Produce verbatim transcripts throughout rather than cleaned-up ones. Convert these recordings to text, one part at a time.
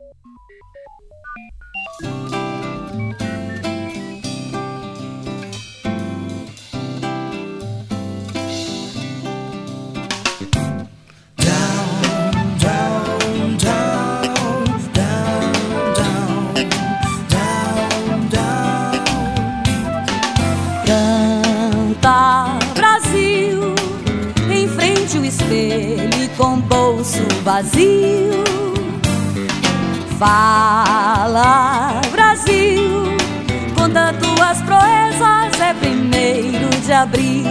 Com bolso vazio, fala Brasil, conta tuas proezas, é primeiro de abril.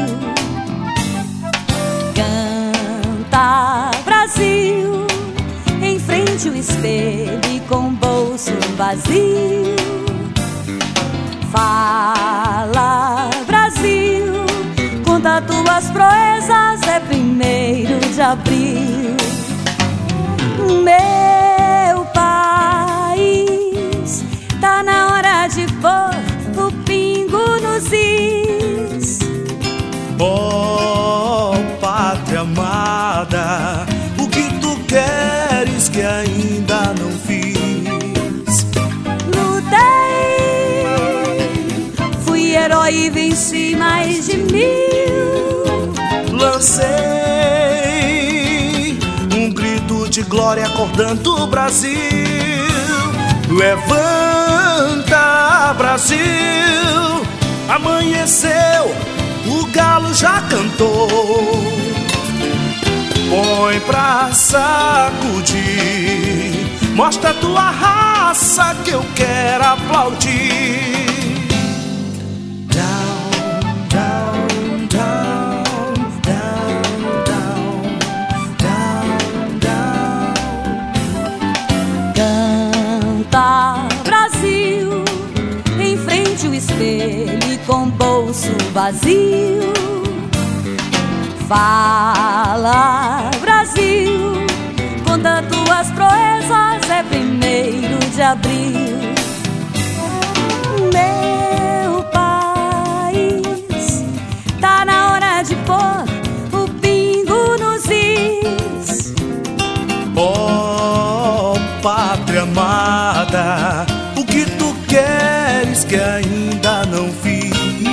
Canta Brasil, em frente o espelho e com bolso vazio. Fala Brasil, conta tuas proezas, é primeiro de abril. Meu país, tá na hora de pôr o pingo nos is. Oh, pátria amada, o que tu queres que ainda não fiz? Lutei, fui herói e venci mais de mil. Lancei um grito de glória acordando o Brasil. Levanta, Brasil, amanheceu, o galo já cantou. Põe pra sacudir, mostra tua raça que eu quero aplaudir. Brasil, em frente o espelho e com bolso vazio. Fala Brasil, conta tuas proezas, é primeiro de abril. Meu país, tá na hora de pôr o pingo nos is. Oh, pátria amada, o que tu queres que ainda não fiz?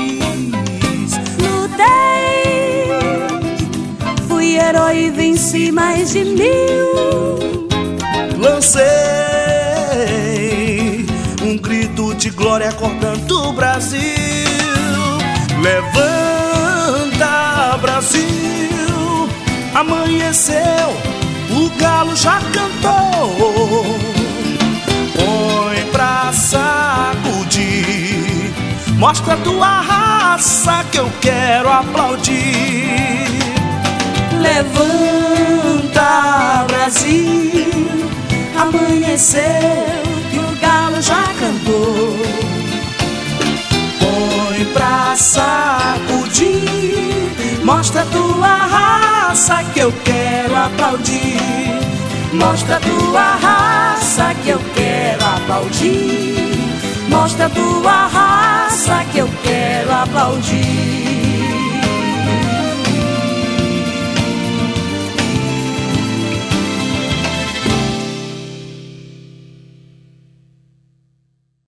Lutei, fui herói e venci mais de mil. Lancei um grito de glória acordando o Brasil. Levanta, Brasil, amanheceu, o galo já cantou. Põe pra sacudir, mostra tua raça que eu quero aplaudir. Levanta, Brasil, amanheceu e o galo já cantou. Põe pra sacudir, mostra tua raça que eu quero aplaudir. Mostra tua raça que eu quero aplaudir. Mostra tua raça que eu quero aplaudir.